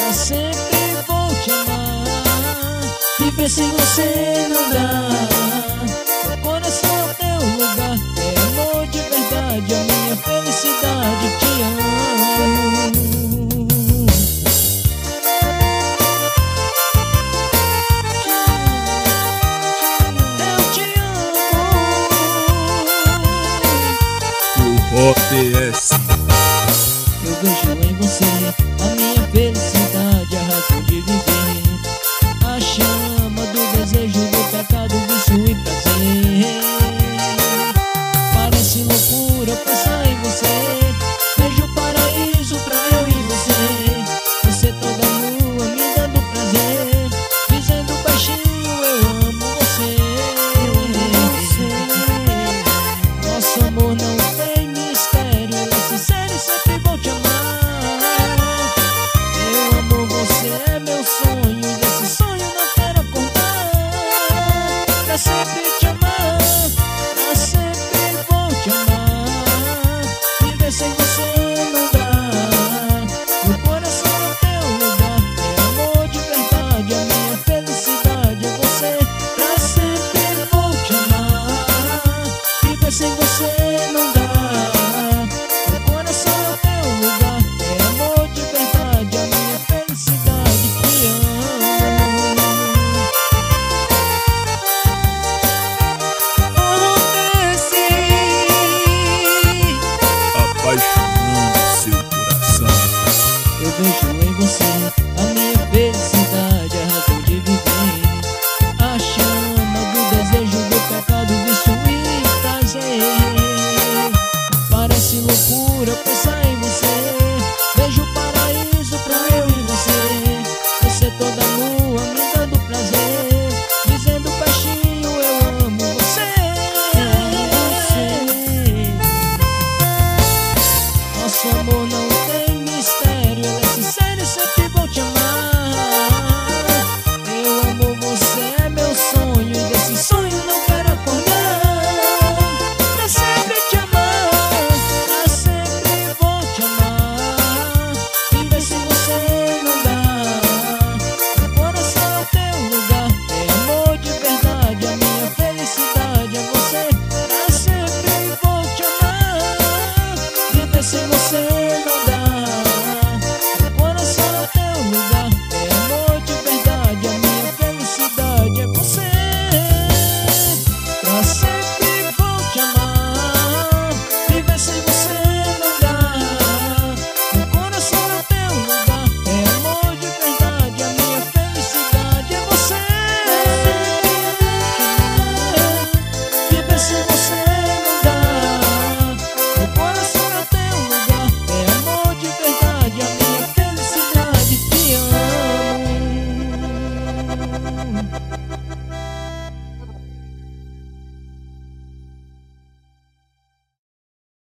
pra sempre vou te amar. Viver sem você não dá. Meu coração é o teu lugar. É amor de verdade, a minha felicidade. Te amo. OPS. Eu vejo em você a minha felicidade, a razão de viver, a chama do desejo, do pecado, vício e prazer. Parece loucura pensar em você. Vejo o paraíso pra eu e você. Você toda nua me dando prazer, dizendo baixinho eu amo você. Nosso amor não tem mistério, ele é sincero e sempre vou te amar. Eu amo você, é meu sonho, e desse sonho não quero acordar. Pra sempre te amar, pra sempre vou te amar. Viver sem você não dá. Meu coração é teu lugar. É amor de verdade, a minha felicidade é você. Pra sempre vou te amar. Viver sem você não dá. Meu coração é teu lugar. É amor de verdade, a minha felicidade. Te amo. Acontece. Apaixonando seu coração. Eu vejo em você